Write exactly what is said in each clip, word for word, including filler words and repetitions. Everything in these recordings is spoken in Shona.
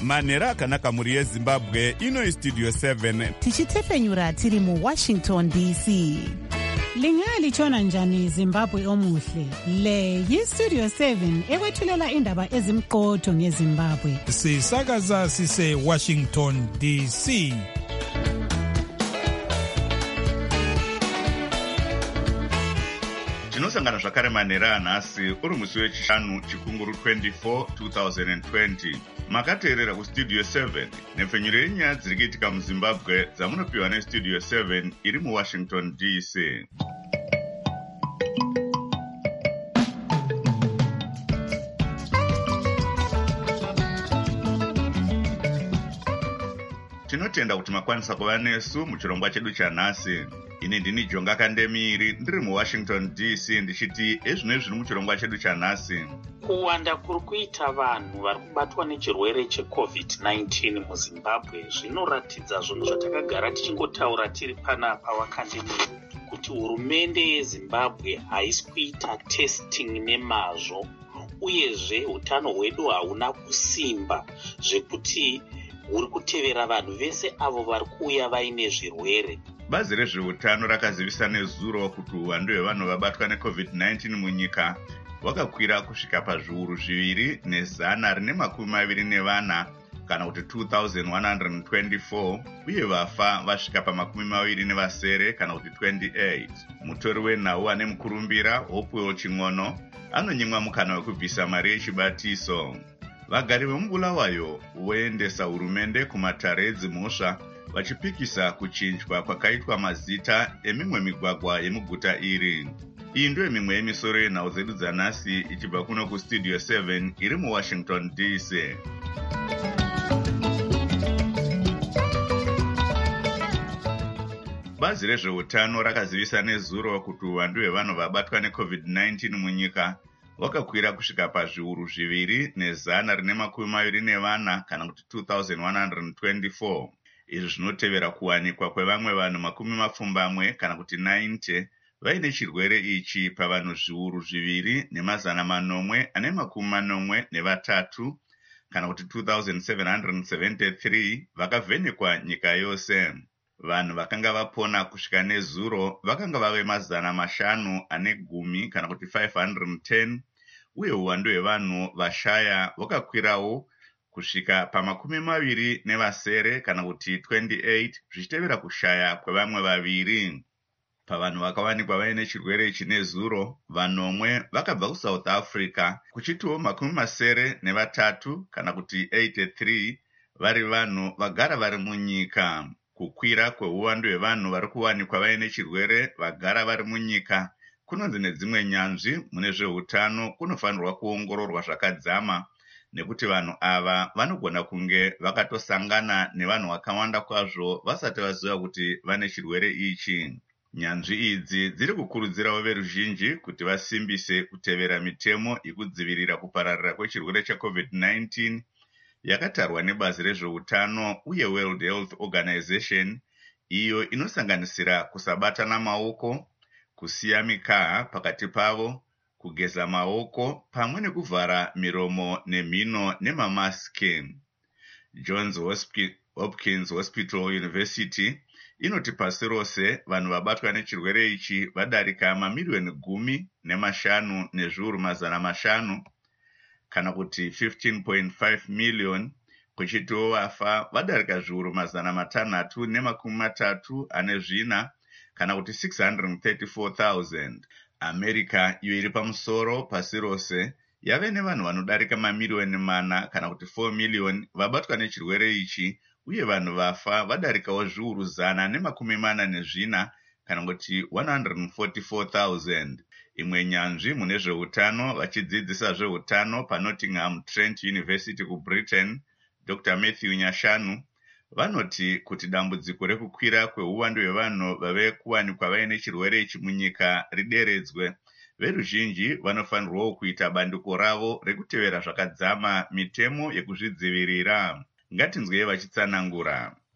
manhero akanaka mhuri yezimbabwe. Ino istudio seven tichitefenyura tiri muwashington D C. Lingalitshona njani Zimbabwe omuhle? Le yistudio seven ekwethulela indaba ezimqotho ngeZimbabwe. Sisakaza sise Washington D C. Tinosangana zvakare manhero anhasi uri musi wechishanu chikunguru twenty-four twenty twenty. Makateerera kustudio seven nepfenyuro yenyaya dziri kuitika muZimbabwe dzamunopiwa nestudio seven iri muWashington D C. Tinotenda kuti makwanisa kuva nesu muchirongwa chedu chanhasi. Ini ndini Jonga Kandemiri ndiri muWashington D C ndichiti ezvino zviri muchirongwa chedu chanhasi. Kuwanda kuri kuita vanhu vari kubatwa nechirwere checovid nineteen muZimbabwe zvinoratidza zvinhu zvatakagara tichingotaura tiri panapa wakandemiri kuti hurumende yeZimbabwe haisi kuita testing nemazvo, uyezve utano hwedu hauna kusimba zvekuti huri kutevera vanhu vese avo vari kuuya vaine zvirwere. Bazi rezveutano rakazivisa nezuro kuti uwandu hwevanhu vabatwa necovid nineteen munyika hwakakwira kusvika pazviuru zviviri nezana rine makumi maviri nevana kana kuti two thousand one hundred twenty-four, uye vafa vasvika pamakumi maviri nevasere kana kuti twenty-eight. Mutori wenhau ane mukurumbira Hopewell Ching'ono anonyimwa mukana wekubvisa mari yechibatiso. Vagari vemubulawayo voendesa hurumende kumatare edzimhosva vachipikisa kuchinjwa kwakaitwa mazita emimwe migwagwa yemuguta iri. Iyi ndiyo mimwe yemisoro yenhau dzedu dzanhasi ichibva kuno kustudio seven iri muWashington D C. Bazi rezveutano rakazivisa nezuro kuti uwandu hwevanhu vabatwa necovid nineteen munyika wakakwira kusvika pazviuru zviviri nezana rine makumi maviri nevana kana kuti two thousand one hundred twenty-four. Izvi zvinotevera kuwanikwa kwevamwe vanhu makumi mapfumbamwe kana kuti ninety vaine chirwere ichi pavanhu zviuru zviviri nemazana manomwe ane makumi manomwe nevatatu kana kuti two thousand seven hundred seventy-three vakavhenekwa nyika yose. Vanhu vakanga vapona kusvika nezuro vakanga vave mazana mashanu ane gumi kana kuti five hundred ten, uye uwandu hwevanhu vashaya hwakakwirawo kusvika pamakumi maviri nevasere kana kuti twenty-eight, zvichitevera kushaya kwevamwe vaviri. Pavanhu vakawanikwa vaine chirwere ichi nezuro, vanomwe vakabva kuSouth Africa, kuchitiwo makumi masere nevatatu kana kuti eighty-three vari vanhu vagara vari munyika. Kukwira kweuwandu hwevanhu vari kuwanikwa vaine chirwere vagara vari munyika kunonzi nedzimwe nyanzvi mune zveutano kunofanirwa kuongororwa zvakadzama, nekuti vanhu ava vanogona kunge vakatosangana nevanhu vakawanda kwazvo vasati vaziva kuti vane chirwere ichi. Nyanzvi idzi dziri kukurudzirawo veruzhinji kuti vasimbise kutevera mitemo yekudzivirira kupararira kwechirwere checovid nineteen yakatarwa nebazi rezveutano uye World Health Organization, iyo inosanganisira kusabatana maoko, kusiya mikaha pakati pavo, kugeza maoko pamwe nekuvhara miromo nemhino nemamaski. Johns Hopkins Hospital University inoti pasi rose vanhu vabatwa nechirwere ichi vadarika mamiliyoni gumi nemashanu nezviuru mazana mashanu kana kuti fifteen point five million, kuchitiwo vafa vadarika zviuru mazana matanhatu nemakumi matatu ane zvina kana kuti six hundred thirty-four thousand. America, iyo iri pamusoro pasi rose, yave nevanhu vanodarika mamiliyoni mana kana kuti four million vabatwa nechirwere ichi, uye vanhu vafa vadarikawo zviuru zana nemakumi mana nezvina kana kuti one hundred forty-four thousand. Imwe nyanzvi mune zveutano vachidzidzisa zveutano paNottingham Trent University kuBritain, Doctor Matthew Nyashanu, vanoti kuti dambudziko rekukwira kweuwandu hwevanhu vave kuwanikwa vaine chirwere ichi munyika rideredzwe, veruzhinji vanofanirwawo kuita bandiko ravo rekutevera zvakadzama mitemo yekuzvidzivirira. Ngatinzwei vachitsanangura.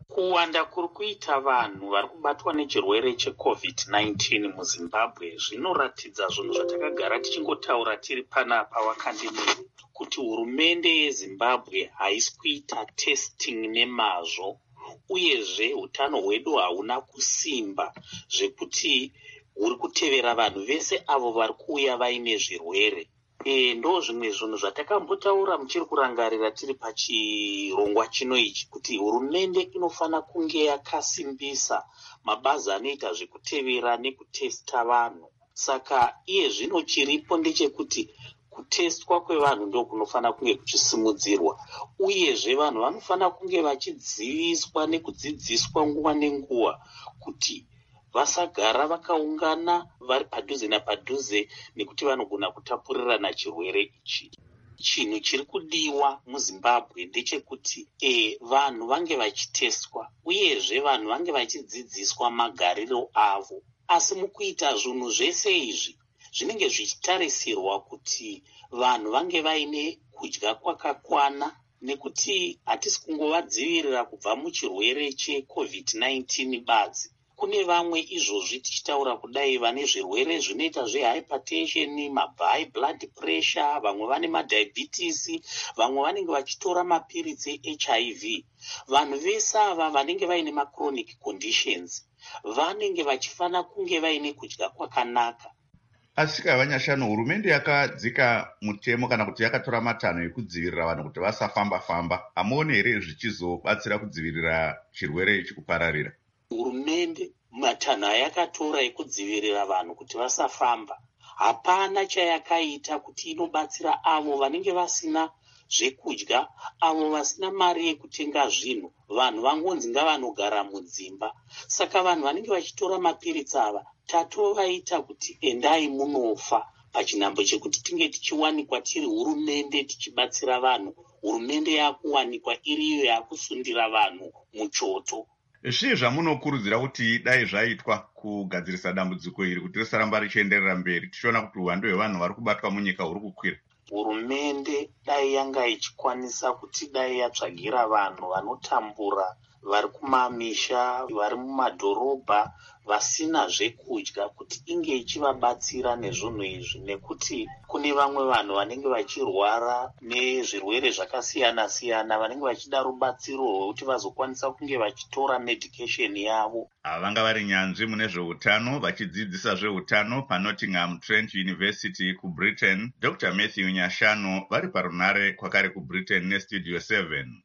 Kuwanda kuri kuita vanhu vari kubatwa nechirwere checovid nineteen muzimbabwe zvinoratidza zvinhu zvatakagara tichingotaura tiri panapa wakandimiri, kuti hurumende yezimbabwe haisi kuita testing nemazvo, uyezve utano hwedu hauna kusimba zvekuti huri kutevera vanhu vese avo vari kuuya vaine zvirwere. E, ndo zvimwe zvinhu zvatakambotaura muchiri kurangarira tiri pachirongwa chino ichi, kuti hurumende inofanira kunge yakasimbisa mabazi anoita zvekutevera nekutesta vanhu. Saka iye zvino chiripo ndechekuti kutestwa kwevanhu ndo kunofanira kunge kuchisimudzirwa, uyezve vanhu vanofanira kunge vachidziviswa nekudzidziswa nguva nenguva kuti vasagara vakaungana vari padhuze napadhuze nekuti vanogona kutapurirana chirwere ichi. Chinhu chiri kudiwa muzimbabwe ndechekuti e, vanhu vange vachitestwa, uyezve vanhu vange vachidzidziswa magariro avo. Asi mukuita zvinhu zvese izvi zvinenge zvichitarisirwa kuti vanhu vange vaine kudya kwakakwana, nekuti hatisi kungovadzivirira kubva muchirwere checovid nineteen badzi. Kune vamwe izvozvi tichitaura kudai vane zvirwere zvinoita zvehypertension, mabhai blood pressure, vamwe vane madiabetes, vamwe vanenge vachitora mapiritsi eH I V. Vanhu vese ava vanenge vaine machronic conditions vanenge vachifanira kunge vaine kudya kwakanaka. Asika vanyashanu, hurumende yakadzika mutemo kana kuti yakatora matanho ekudzivirira vanhu kuti vasafamba famba. Hamuoni here zvichizobatsira kudzivirira chirwere ichi kupararira? Hurumende matanho ayakatora ekudzivirira vanhu kuti vasafamba, hapana chayakaita kuti inobatsira avo vanenge vasina zvekudya, avo vasina mari yekutenga zvinhu. Vanhu vangonzi ngavanogara mudzimba. Saka vanhu vanenge vachitora mapiritsi ava tatovaita kuti endai munofa, pachinhambo chekuti tinge tichiwanikwa tiri hurumende tichibatsira vanhu. Hurumende yakuwanikwa iriyo yakusundira vanhu muchoto. Zvii zvamunokurudzira kuti dai zvaitwa kugadzirisa dambudziko iri kuti risaramba richienderera mberi, tichiona kuti uwandu hwevanhu vari kubatwa munyika huri kukwira? Hurumende dai yanga ichikwanisa kuti dai yatsvagira vanhu vanotambura vari kumamisha, vari mumadhorobha, vasina zvekudya, kuti inge ichivabatsira nezvinhu izvi, nekuti kune vamwe vanhu vanenge vachirwara nezvirwere zvakasiyana siyana vanenge vachida rubatsiro rwekuti vazokwanisa kunge vachitora medication yavo. Vanga vari nyanzvi mune zveutano vachidzidzisa zveutano paNottingham Trent University kuBritain, Doctor Matthew Nyashanu vari parunare kwakare kuBritain neStudio seven.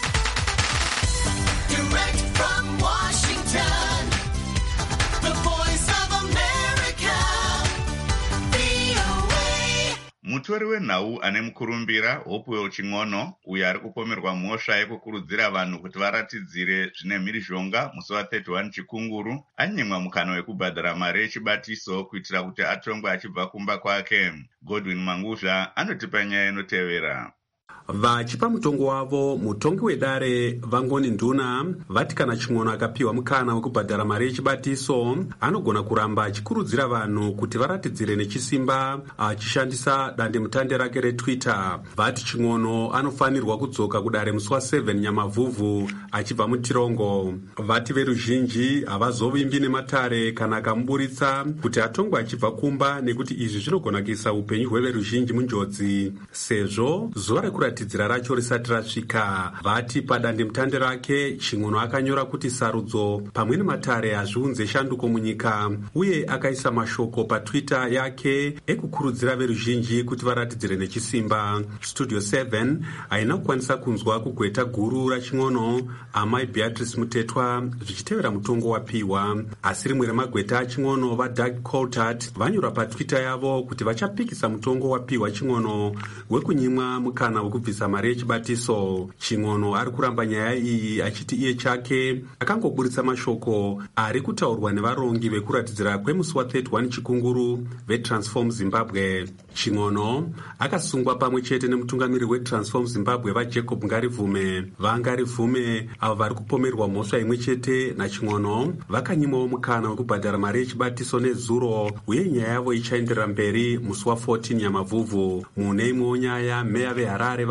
Direct from Washington, the voice of America, V O A. Mutori wenhau ane mukurumbira Hopewell Ching'ono, uyo ari kupomerwa mhosva yekukurudzira vanhu kuti varatidzire zvine mhirizhonga musi wa31 Chikunguru, anyimwa mukana wekubhadhara mari yechibatiso kuitira kuti atongwe achibva kumba kwake. Godwin Manguzha anotipa nyaya inotevera. Vachipa mutongo wavo, mutongi wedare Vangoni Nduna vati kana Ching'ono akapiwa mukana wekubhadhara mari yechibatiso anogona kuramba achikurudzira vanhu kuti varatidzire nechisimba achishandisa dandemutande rake reTwitter. Vati Ching'ono anofanirwa kudzoka kudare musi wa7 Nyamavhuvhu achibva mutirongo. Vati veruzhinji havazovimbi nematare kana akamuburitsa kuti atongwe achibva kumba, nekuti izvi zvinogona kuisa upenyu hweveruzhinji munjodzi sezvo zuva rekuratidzira racho risati rasvika. Vati padandemutande rake Ching'ono akanyora kuti sarudzo pamwe nematare hazviunze shanduko munyika, uye akaisa mashoko paTwitter yake ekukurudzira veruzhinji kuti varatidzire nechisimba. Studio seven haina kukwanisa kunzwa kugweta guru raChing'ono, amai Beatrice Mutetwa, zvichitevera mutongo wapiwa. Asi rimwe remagweta aChing'ono vaDoug Coulthard vanyora paTwitter yavo kuti vachapikisa mutongo wapiwa Ching'ono wekunyimwa mukana wekubvisa mari yechibatiso. Ching'ono ari kuramba nyaya iyi achiti iye chake akangoburitsa mashoko ari kutaurwa nevarongi vekuratidzira kwemusi wa31 Chikunguru veTransform Zimbabwe. Ching'ono akasungwa pamwe chete nemutungamiri weTransform Zimbabwe vaJacob Ngarivhume. VaNgarivhume avo vari kupomerwa mhosva imwe chete naChing'ono vakanyimwawo mukana wekubhadhara mari yechibatiso nezuro, uye nyaya yavo ichaenderera mberi musi wa14 Nyamavhuvhu. Mune imwewo nyaya, meya veHarare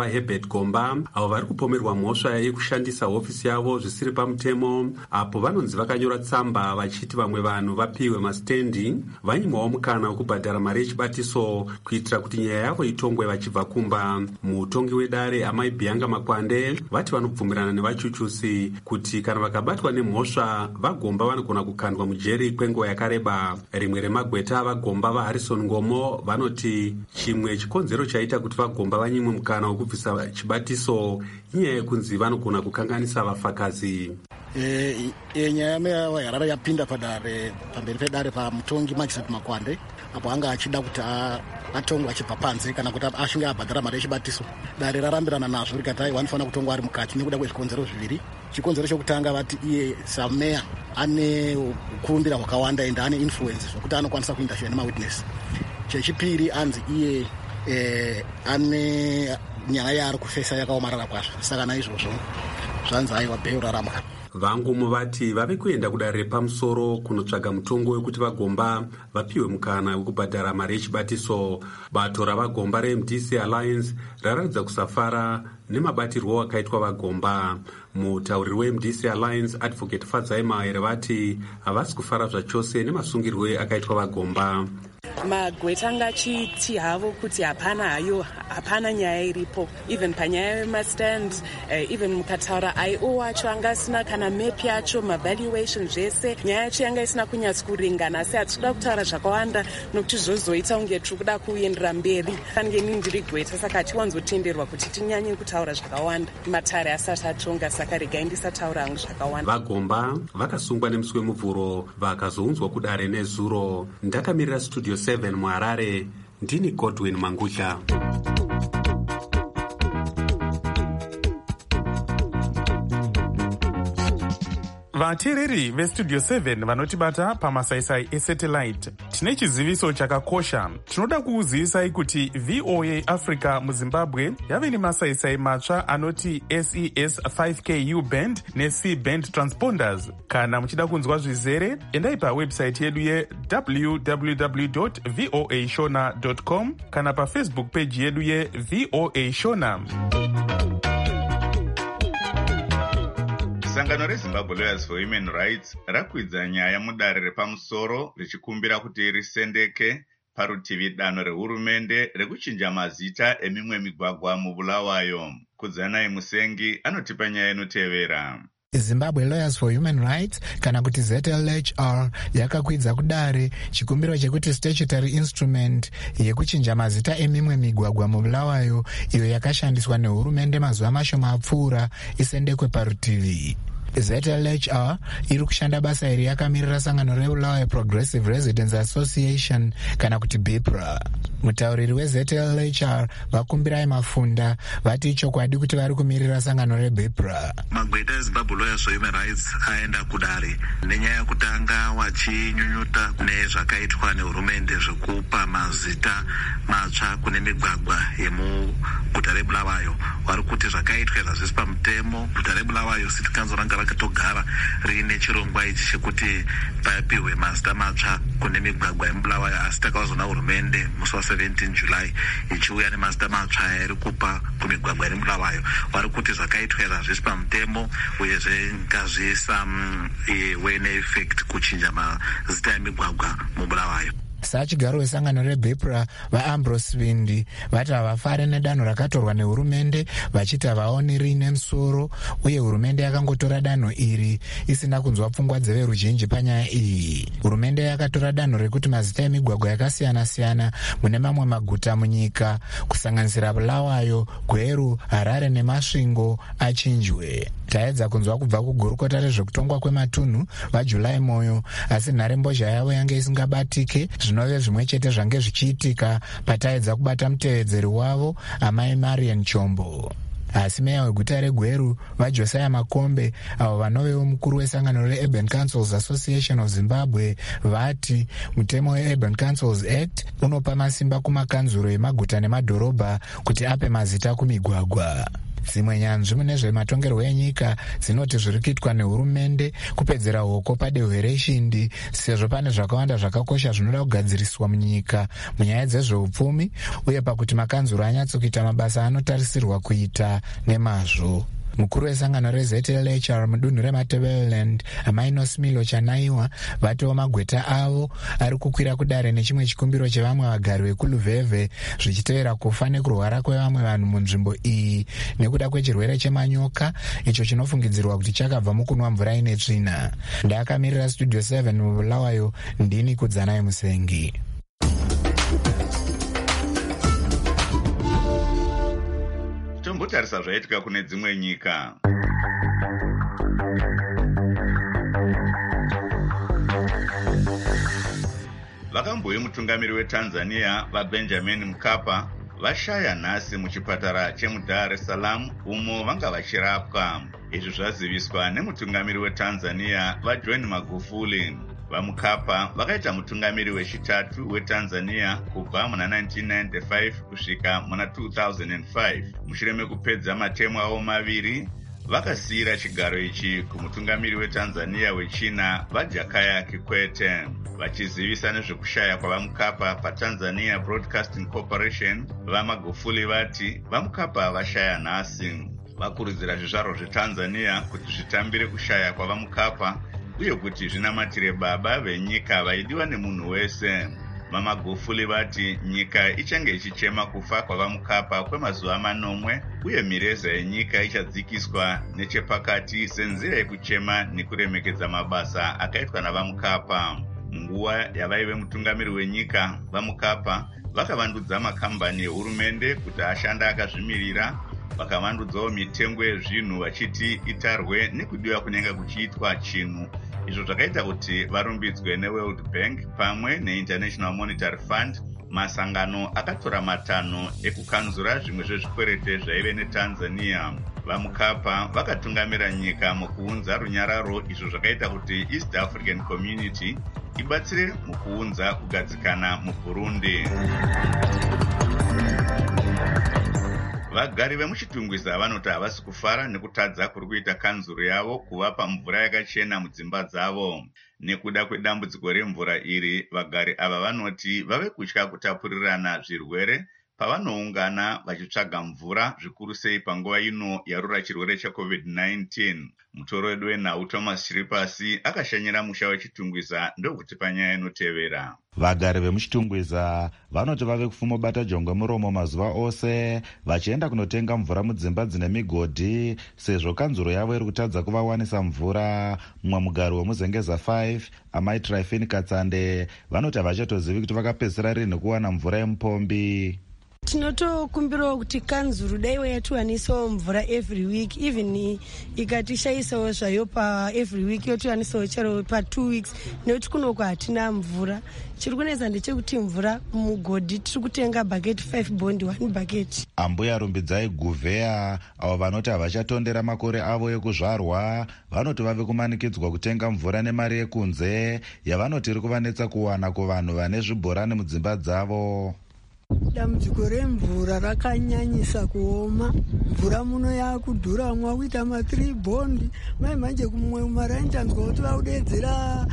vaHerbert Gomba avo vari kupomerwa mhosva yekushandisa hofisi yavo zvisiri pamutemo, apo vanonzi vakanyora tsamba vachiti vamwe vanhu vapiwe masitendi vanyimwawo mukana wekubhadhara mari yechibatiso kuitira kuti nyaya yavo itongwe vachibva kumba. Mutongi wedare amai Bianga Makwande vati vanobvumirana nevachuchusi kuti kana vakabatwa nemhosva vaGomba vanogona kukandwa mujeri kwenguva yakareba. Rimwe remagweta vaGomba vaHarrison Ngomo vanoti chimwe chikonzero chaita kuti vaGomba vanyimwe mukana wekubvisa chibatiso inyaya yekunzi vanogona kukanganisa vafakazi. Nyaya yarara yapinda padare pamberi pedare pamutongi Magistrate Makwande apo anga achida kuti atongwa achibva panze kana kuti ashinga abhadhara mari yechibatiso. Dare rarambirana nazvo rikati vanofana kutongwa ari mukati nekuda kwezvikonzero zviviri. Chikonzero chokutanga vati iye sameya ane kurumbira hwakawanda ende ane influence zvokuti anokwanisa kuinda shaya nemawitness. Chechipiri anzi iye eh, ane nyaya yaari kufesa yakaomarara kwazvo, saka naizvozvo zvanzi aiwa bheyo rarama. Vangumo vati vave kuenda kudare repamusoro kunotsvaga mutongo wekuti vaGomba vapiwe mukana wekubhadhara mari yechibatiso. Bato ravaGomba reM D C Alliance raratidza kusafara nemabatirwo akaitwa vaGomba. Mutauriri weM D C Alliance Advocate Fadzai Mahere vati havasi kufara zvachose nemasungirwe akaitwa vaGomba. Magweta anga achiti havo kuti hapana hayo hapana nyaya iripo, even panyaya yemastand uh, even mukataura I O wacho anga asina kana map yacho mavaluation zvese nyaya yacho yanga isina kunyatsa kuringana, asi hatikuda kutaura zvakawanda nokuti zvozoita unge tiri kuda kuendera mberi. Fange ini ndiri gweta saka hatiwanzotenderwa kuti tinyanye kutaura zvakawanda matare asati atonga, saka regai ndisataura hangu zvakawanda. vaGomba vakasungwa nemusi wemuvhuro vakazounzwa kudare nezuro. Ndakamirira Studio seven muHarare, ndini Godwin Mangutla. vateereri vestudio seven vanotibata pamasaisai esatellite, tine chiziviso chakakosha. Tinoda kukuzivisai kuti V O A Africa muZimbabwe yave nemasaisai matsva anoti S E S five K U band neC band transponders. Kana muchida kunzwa zvizere, endai pawebsite yedu ye w w w dot v o a shona dot com kana pafacebook page yedu ye V O A Shona. Sangano reZimbabwe Lawyers for Human Rights rakwidza nyaya mudare repamusoro richikumbira kuti risendeke parutivi danho rehurumende rekuchinja mazita emimwe migwagwa muBulawayo. Kudzanai Musengi anotipa nyaya inotevera. Zimbabwe Lawyers for Human Rights kana kuti Z L H R yakakwidza kudare chikumbiro chekuti statutory instrument yekuchinja mazita emimwe migwagwa muBulawayo iyo yakashandiswa nehurumende mazuva mashoma apfuura isendekwe parutivi. Z L H R iri kushanda basa iri yakamirira sangano reBulawayo Progressive Residents Association kana kuti B I P R A. Mutauriri we Z L H R vakumbirai Mafunda vati ichokwadi kuti vari kumirira sangano reB I P R A. Magweta eZimbabwe Lawyers for Human Rights aenda kudare nenyaya yekutanga wachinyunyuta nezvakaitwa nehurumende zvekupa mazita matsva kune migwagwa yemuguta reBulawayo. Vari kuti zvakaitwa zvazvisi pamutemo. Guta reBulawayo City Council ranga rakatogara riine chirongwa ichi chekuti papiwe mazita matsva kune migwagwa yemuBulawayo, asi takazoona hurumende musi wa seventeen July ichiuya nemazita matsva iri kupa kumigwagwa iri muBulawayo. Vari kuti zvakaitwa zvazvisi pamutemo uyezve ngazviisa wene effect kuchinja mazita emigwagwa muBulawayo. Sachigaro wesangano reB I P R A vaAmbrose Vindi vati havafare nedanho rakatorwa nehurumende vachiti havaoni riine musoro, uye hurumende yakangotora danho iri isina kunzwa pfungwa dzeveruzhinji panyaya iyi. Hurumende yakatora danho rekuti mazita emigwagwa yakasiyana-siyana mune mamwe maguta munyika kusanganisira Bulawayo, Gweru, Harare neMasvingo achinjwe. Taedza kunzwa kubva kugurukota rezvekutongwa kwematunhu vaJulai Moyo, asi nharembozha yavo yange isingabatike zvinove zvimwe chete zvange zvichiitika pataedza kubata mutevedzeri wavo amai Marian Chombo. Asi meya weguta reGweru vaJosiah Makombe avo vanovewo mukuru wesangano reUrban Councils Association of Zimbabwe vati mutemo weUrban Councils Act unopa masimba kumakanzuro emaguta nemadhorobha kuti ape mazita kumigwagwa. dzimwe nyanzvi mune zvematongerwo enyika dzinoti zviri kuitwa nehurumende kupedzera hoko padehwe reshindi, sezvo pane zvakawanda zvakakosha zvinoda kugadziriswa munyika munyaya dzezveupfumi uye pakuti makanzuro anyatsokuita mabasa anotarisirwa kuita nemazvo. Mukuru wesangano reZ L H R mudunhu reMatabeleland Amainos Milo Chanaiwa vatiwo magweta avo ari kukwira kudare nechimwe chikumbiro chevamwe vagari vekuluvhevhe zvichitevera kufa nekurwara kwevamwe vanhu munzvimbo iyi nekuda kwechirwere chemanyoka icho chinofungidzirwa kuti chakabva mukunwa mvura ine tsvina. Ndakamirira Studio seven mubulawayo, ndini Kudzanai Musengi. Tombotarisa zvaitika kune dzimwe nyika. Vakambouye mutungamiri weTanzania vaBenjamin Mkapa vashaya nhasi muchipatara chemuDar es Salaam umo vanga vachirapwa. Izvi zvaziviswa nemutungamiri weTanzania vaJohn Magufuli. VaMkapa vakaita mutungamiri wechitatu weTanzania kubva muna nineteen ninety-five kusvika muna two thousand five. Mushure mekupedza matemu avo maviri, vakasiyira chigaro ichi kumutungamiri weTanzania wechina vaJakaya Kikwete. Vachizivisa nezvekushaya kwavaMkapa paTanzania Broadcasting Corporation, vaMagufuli vati vaMkapa vashaya nhasi. Vakurudzira zvizvarwa zveTanzania kuti zvitambire kushaya kwavaMkapa uye kuti zvinamatire baba venyika vaidiwa nemunhu wese. VaMagufuli vati nyika ichange ichichema kufa kwavaMkapa kwemazuva manomwe uye mireza yenyika ichadzikiswa nechepakati senzira yekuchema nekuremekedza mabasa akaitwa navaMkapa. Munguva yavaive mutungamiri wenyika, vaMkapa vakavandudza makambani ehurumende kuti ashanda akazvimirira, vakavandudzawo mitengo yezvinhu vachiti itarwe nekudiwa kunenge kuchiitwa chinhu. Izvo zvakaita kuti varumbidzwe neWorld Bank pamwe neInternational Monetary Fund, masangano akatora matanho ekukanzura zvimwe zvezvikwerete zvaive neTanzania. VaMkapa vakatungamira nyika mukuunza runyararo, izvo zvakaita kuti East African Community ibatsire mukuunza kugadzikana muBurundi. Vagari vemuchitungwiza vanoti havasi kufara nekutadza kuri kuita kanzuro yavo kuvapa mvura yakachena mudzimba dzavo. Nekuda kwedambudziko remvura iri, vagari ava vanoti vave kutya kutapurirana zvirwere pavanoungana vachitsvaga mvura, zvikuru sei panguva ino yarura chirwere cheCovid nineteen. Mutoro wedu wenhau Thomas Chiripasi akashanyira musha wechitungwiza ndokuti panyaya inotevera. Vagari vemuchitungwiza vanoti vave kufumobata jongwe muromo mazuva ose vachienda kunotenga mvura mudzimba dzine migodhi sezvo kanzuro yavo iri kutadza kuvawanisa mvura. Mumwe mugari wemuzengeza five Amai Tryphine Katsande vanoti havachatozivi kuti vakapedzisira rini kuwana mvura yemupombi. Tinotokumbirawo kuti kanzuru daiwa yatiwanisawo mvura every week, even ikatishayisawo zvayo pa every week yotiwanisawo chero pa two weeks, nekuti kunoko hatina mvura. Chiri kunetsa ndechekuti mvura mugodhi tiri kutenga bucket five bondi one bucket. Ambuya Rumbidzai Guvheya avo vanoti havachatondera makore avo ekuzvarwa vanoti vave kumanikidzwa kutenga mvura nemari yekunze yavanoti iri kuvanetsa kuwana kuvanhu vane zvibhorani mudzimba dzavo. Dambudziko remvura rakanyanyisa kuoma. Mvura muno yakudhura, mwakuita ma three bondi mai manje kumwe mara intanzwa kuti vaudedzera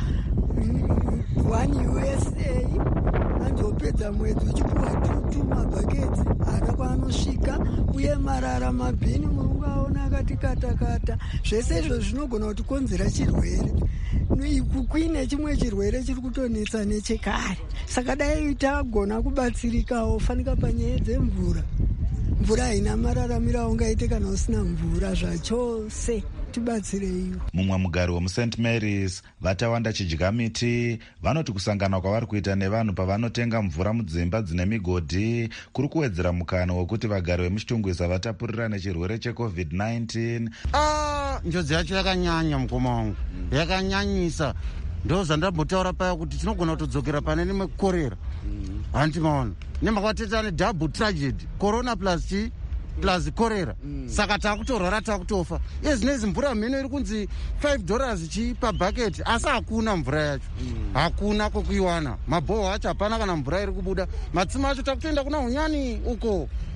one U S A anzopedza mwedzi uchipuwa two mabhaketi hata kwanosvika, uye marara mabhini mulungu aona akati katakata. Zvese izvo zvinogona kutikonzera chirwere. Kuine chimwe chirwere chiri kutonetsa nechekare, saka dai tagona kubatsirikawo fanika panyaya dzemvura. Mvura haina mararamiro aungaite kana usina mvura zvachose. Tibatsireiwo. Mumwe mugari wemuSt Mary's vatawanda Chidyamiti vanoti kusangana kwavari kuita nevanhu pavanotenga mvura mudzimba dzine migodhi kuri kuwedzera mukana wekuti vagari vemuchitungwiza vatapurira nechirwere cheCovid nineteen. Ah, njodzi yacho yakanyanya mukoma wangu, yakanyanyisa. Ndo zvandambotaura paya kuti tinogona kutodzokera pane nemwe korera. Hanti maona nemakateta ne double tragedy, corona plus chi plus korera. Mm. Saka takutorwara takutofa. Yezinezi mvura mhino iri kunzi five dollars chi pa bucket, asi hakuna mvura yacho. Mm. Hakuna kokuiwana. Mabhoho acho hapana kana mvura iri kubuda. Matsima acho takutoenda kuna Hunyani uko.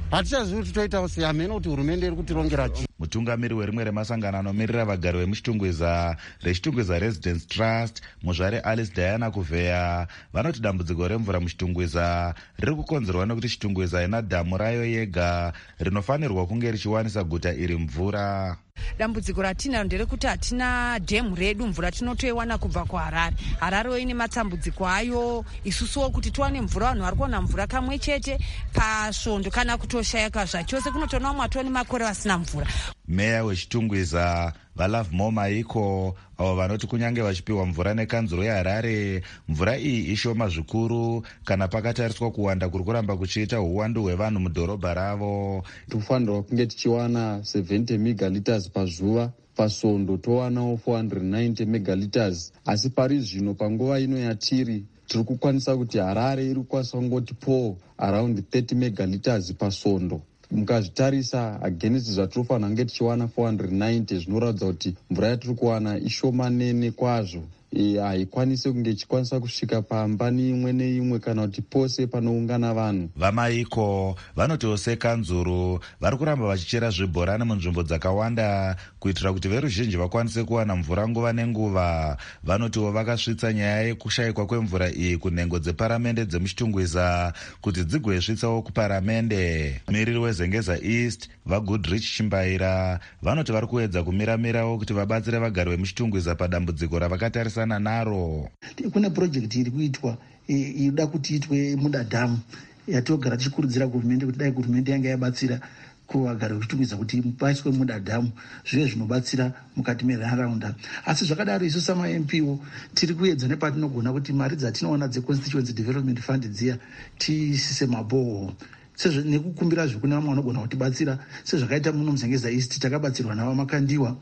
hatichazivi kuti toitawo sei. hamene kuti hurumende iri kutirongera chii. mutungamiri werimwe remasangano anomirira vagari vemuchitungwiza rechitungwiza residence trust muzvare alice diana kuvheya vanoti dambudziko remvura muchitungwiza riri kukonzerwa nekuti chitungwiza ina dhamu rayo yega rinofanirwa kunge richiwanisa guta iri mvura. dambudziko ratinaro nderekuti hatina dhemu redu, mvura tinotoiwana kubva kuharare. harare ine matambudziko ayo, isusuwo kuti tiwane mvura vanhu vari kuona mvura kamwe chete pasvondo kana kutoshayaka zvachose. kunotoona vamwe vatone makore vasina mvura. meya wechitungwiza valove mo maiko avo vanoti kunyange vachipiwa mvura nekanzuro yeharare, mvura iyi ishoma zvikuru kana pakatariswa kuwanda kuri kuramba kuchiita uwandu hwevanhu mudhorobha ravo. tofanirwa kunge tichiwana seventy megaliters pazuva, pasvondo towanawo four hundred ninety megaliters. asi pari zvino panguva ino yatiri tiri kukwanisa kuti harare iri kukwanisa kungoti po around thirty megaliters pasvondo. mukazvitarisa against zvatirofanira kunge tichiwana four hundred ninety zvinoratidza kuti mvura yatiri kuwana ishomanene kwazvo. haikwanisi kunge ichikwanisa kusvika pamba neimwe neimwe kana kuti pose panoungana vanhu. vamaiko vanotiwo sekanzuro vari kuramba vachichera zvibhorani munzvimbo dzakawanda kuitira kuti veruzhinji vakwanise kuwana mvura nguva nenguva. vanotiwo vakasvitsa nyaya yekushayikwa kwemvura iyi kunhengo dzeparamende dzemuchitungwiza kuti dzigoisvitsawo kuparamende. miriri wezengeza east vagoodrich chimbaira vanoti vari kuedza kumiramirawo kuti vabatsire vagari vemuchitungwiza padambudziko ravakatarisa naro. kune project iri kuitwa inoda kuti itwe mudadhamu yatogara tichikurudzira gurumende kuti dai gurumende yanga yabatsira kuvagari vechitungwiza kuti paiswe mudadhamu zvive zvinobatsira mukati menharaunda. asi zvakadaro isu sama-M P wo tiri kuedza nepatinogona kuti mari dzatinoona dzeconstituency development fund dziya tiisise maboho nekukumbira zvekune vamwe vanogona kutibatsira sezvakaita muno muzengeza east takabatsirwa navamakandiwa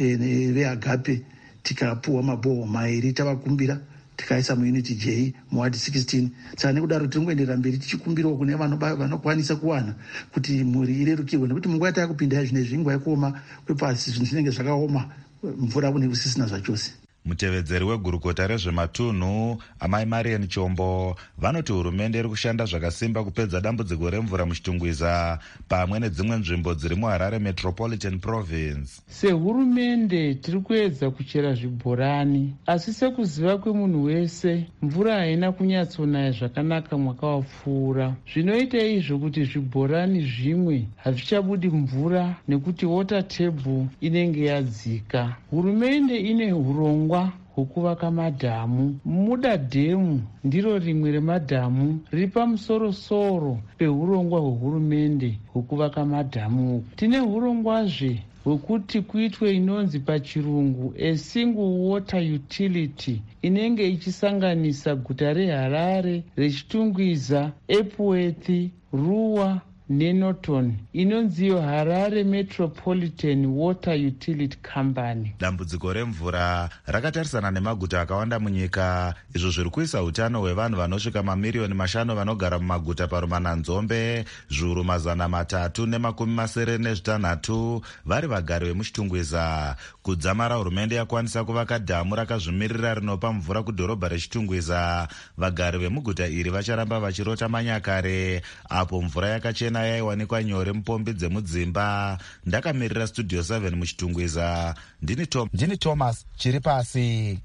veagape tikapuwa maboho mairi tavakumbira tikaisa muunity j muward sixteen. saka nekudaro tiri kuenderera mberi tichikumbirawo kune vanokwanisa kuwana kuti mhuri irerukirwe, nekuti munguva yatakupinda zvinezvi inguva yekuoma kwepasi zvinhu zvinenge zvakaoma, mvura kune kusisina zvachose. mutevedzeri wegurukota rezvematunhu amai marian chombo vanoti hurumende iri kushanda zvakasimba kupedza dambudziko remvura muchitungwiza pamwe nedzimwe nzvimbo dziri muharare metropolitan province. sehurumende tiri kuedza kuchera zvibhorani, asi sekuziva kwemunhu wese mvura haina kunyatsonaya zvakanaka mwaka wapfuura. zvinoita izvo kuti zvibhorani zvimwe hazvichabudi mvura nekuti water table inenge yadzika. hurumende ine urongwa hwekuvaka madhamu. mudadhemu ndiro rimwe remadhamu riri pamusorosoro peurongwa hwehurumende hwekuvaka madhamu. tine urongwazve hwekuti kuitwe inonzi pachirungu a single water utility inenge ichisanganisa guta reharare, rechitungwiza, epworth, ruwa nenorton, inonziyo harare metropolitan water utility company. dambudziko remvura rakatarisana nemaguta akawanda munyika, izvo zviri kuisa utano hwevanhu vanosvika mamiriyoni mashanu vanogara mumaguta parumananzombe, zviuru mazana matatu nemakumi masere nezvitanhatu vari vagari vemuchitungwiza. kudzamara hurumende yakwanisa kuvaka dhamu rakazvimirira rinopa mvura kudhorobha rechitungwiza, vagari vemuguta iri vacharamba vachirota manyakare apo mvura yakachena yaiwanikwa nyore mupombi dzemudzimba. ndakamirira studio seven muchitungwiza, ndini Tom. ndini Thomas chiri pasi.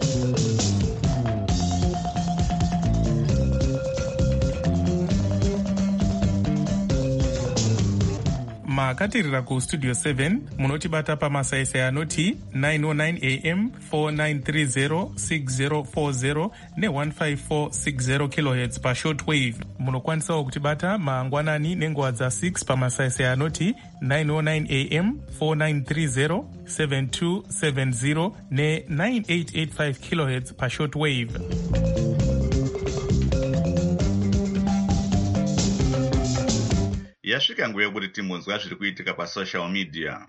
makatirira kustudio seven munotibata pamasaisai anoti nine oh nine a m four nine three zero six zero four zero ne one five four six zero kilohertz pashortwave. munokwanisawo kutibata mangwanani nenguva dza six pamasaisai anoti nine oh nine a m four nine three zero seven two seven zero ne nine eight eight five kilohertz pashortwave. yasvika nguva yekuti timbonzwa zviri kuitika pasocial media.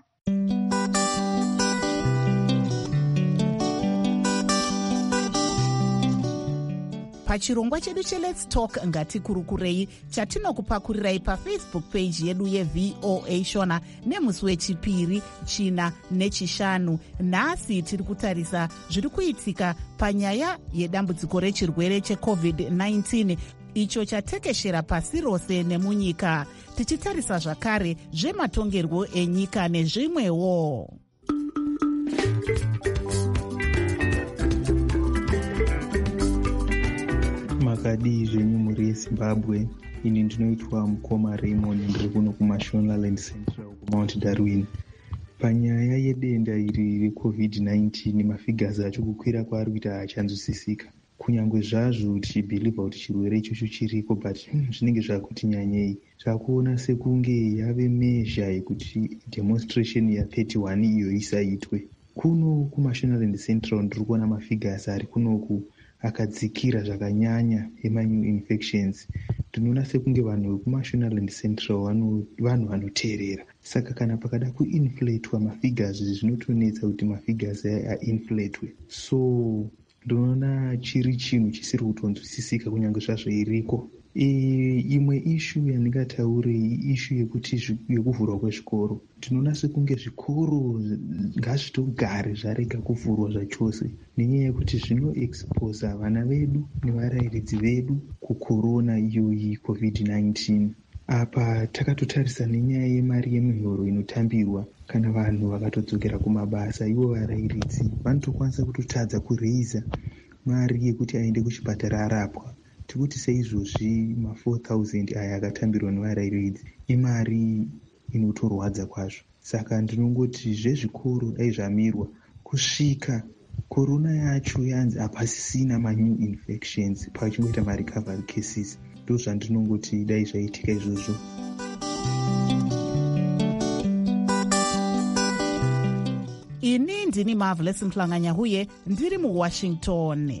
pachirongwa chedu cheLet's Talk ngatikurukurei chatinokupakurirai pafacebook page yedu yeVOA Shona nemusi wechipiri, china nechishanu. nhasi tiri kutarisa zviri kuitika panyaya yedambudziko rechirwere checovid nineteen icho chatekeshera pasi rose nemunyika, tichitarisa zvakare zvematongerwo enyika nezvimwewo. Makadii zvenyu muri yeZimbabwe? Ini ndinoitwa Mukoma Raymond, ndiri kuno kuMashonaland Central kuMount Darwin. Panyaya yedenda iri recovid nineteen, mafigures acho kukwira kwaari kuita haachanzwisisika. Kunyange zvazvo tichibhilivha kuti chirwere ichocho chiriko, but zvinenge zvakuti nyanyei. Zvakuona sekunge yave mezha yekuti demonstration ya31 iyo isaitwe. Kuno kuMashonaland Central ndiri kuona mafigures ari kunoku akadzikira zvakanyanya ema-new infections. Tinoona sekunge vanhu vekuMashonaland Central vanhu vanoteerera. Saka kana pakada kuinflatwa mafigures zvinotonetsa kuti mafigures aya ainflatwe. So ndinoona chiri chinhu chisiri kutonzwisisika kunyange zvazvo iriko. E, imwe ishu yandingataure ishu yekuti yekuvhurwa kwezvikoro. Tinoona sekunge zvikoro ngazvitogare zvarega kuvhurwa zvachose, nenyaya yekuti zvinoexposa vana vedu nevarairidzi vedu kukorona iyoyi covid nineteen. Apa takatotarisa nenyaya yemari yemihoro inotambirwa. Kana vanhu vakatodzokera kumabasa, ivo varairidzi vanotokwanisa kutotadza kureiza mari yekuti aende kuchipatara arapwa. Tikuti seizvozvi ma four thousand aya akatambirwa nevarairidzi imari inotorwadza kwazvo. Saka ndinongoti zvezvikoro dai zvamirwa kusvika korona yacho yanzi hapasisina ma-new infections pachingoita ma-recovery cases. Ndo zvandinongoti dai zvaitika izvozvo. Ini ndini Marvelous Mhlanganyahuye, ndiri muWashington.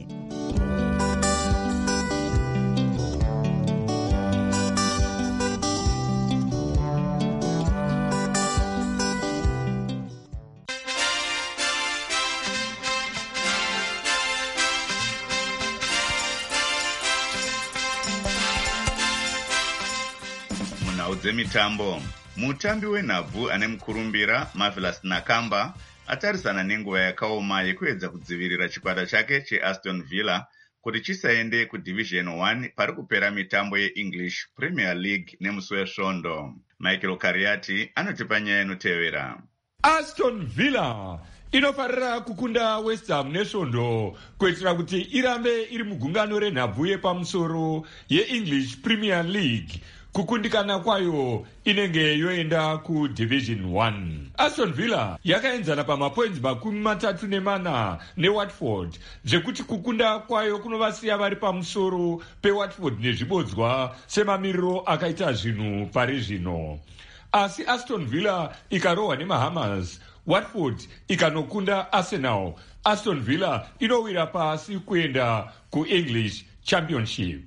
Dzemitambo. Mutambi wenhabvu ane mukurumbira Marvelous Nakamba atarisana nenguva yakaoma yekuedza kudzivirira chikwata chake cheAston Villa kuti chisaende kuDivision one pari kupera mitambo yeEnglish Premier League nemusi wesvondo. Michael Kariati anotipa nyaya inotevera. Aston Villa inofarira kukunda West Ham nesvondo kuitira kuti irambe iri mugungano renhabvu yepamusoro yeEnglish Premier League. Kukundikana kwayo inenge yoenda kuDivision one. Aston Villa yakaenzana pamapoints makumi matatu nemana neWatford, zvekuti kukunda kwayo kunovasiya vari pamusoro peWatford nezvibodzwa semamiriro akaita zvinhu pari zvino. Asi Aston Villa ikarohwa nemaHammers, Watford ikanokunda Arsenal, Aston Villa inowira pasi kuenda kuEnglish Championship.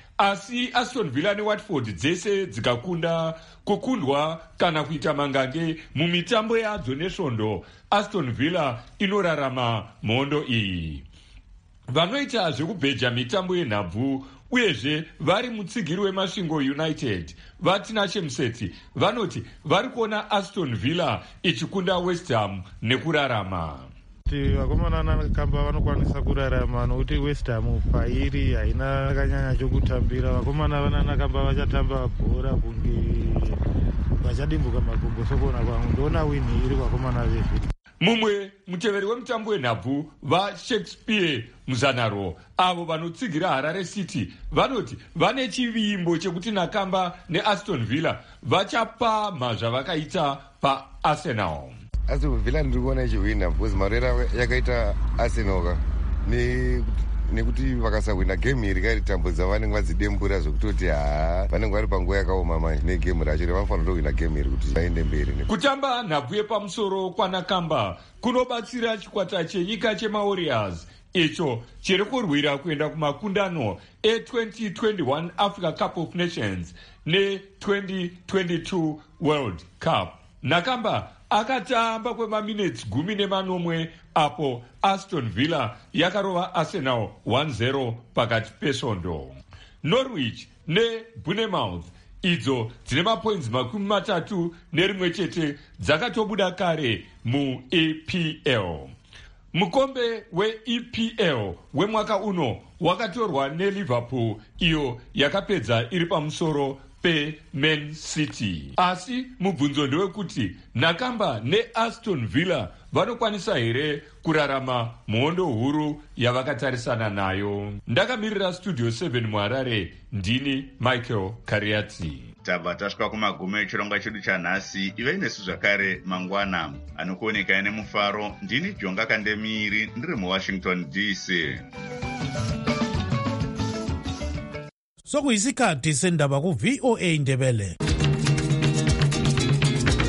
Asi Aston Villa neWatford dzese dzikakunda, kukundwa kana kuita mangange mumitambo yadzo nesvondo, Aston Villa inorarama mhondo iyi. Vanoita zvekubheja mitambo yenhabvu uyezve vari mutsigiri weMasvingo United, vatina chemuseti, vanoti vari kuona Aston Villa ichikunda West Ham nekurarama. Vakomana naNakamba vanokwanisa kurarama nokuti West Ham pairi haina kanyanya chokutambira. Vakomana vanaNakamba vachatamba bhora kunge vachadimbuka makumbo. Sokona kwangu ndoona wini iri vakomana veVilla. Mumwe muteveri wemutambo wenhabvu vaShakespeare Muzanaro avo vanotsigira Harare City vanoti vane chivimbo chekuti Nakamba neAston Villa vachapamha zvavakaita paArsenal. Aston Villa ndiri kuona ichihwina because marera yakaita Arsenal nekuti vakasahwina game iri kari tambudza vanenge vadzidembura zvekutoti haa vanenge vari panguva yakaoma manje negame racho revanfanira kutohwina game iri kuti vaende mberi. Kutamba nhabvu yepamusoro kwaNakamba kunobatsira chikwata chenyika chemaWarriors icho chiri kurwira kuenda kumakundano e-twenty twenty-one Africa Cup of Nations ne-twenty twenty-two World Cup. Nakamba akatamba kwemaminutes gumi nemanomwe apo Aston Villa yakarova Arsenal one zero pakati pesvondo. Norwich neBournemouth idzo dzine mapoints makumi matatu nerimwe chete dzakatobuda kare muE P L. mukombe we-E P L wemwaka uno wakatorwa neliverpool, iyo yakapedza iri pamusoro peMan City. Asi mubvunzo ndewekuti nakamba neAston Villa vanokwanisa here kurarama muhondo huru yavakatarisana nayo. Ndakamirira Studio seven muHarare, ndini Michael Kariati. tabva tasvika kumagumo echirongwa chedu chanhasi. ivei nesu zvakare mangwana. Anokuoneka nemufaro, ndini Jonga Kandemiiri, ndiri muWashington D C. sokuyisikhathi sendaba ku-V O A Ndebele.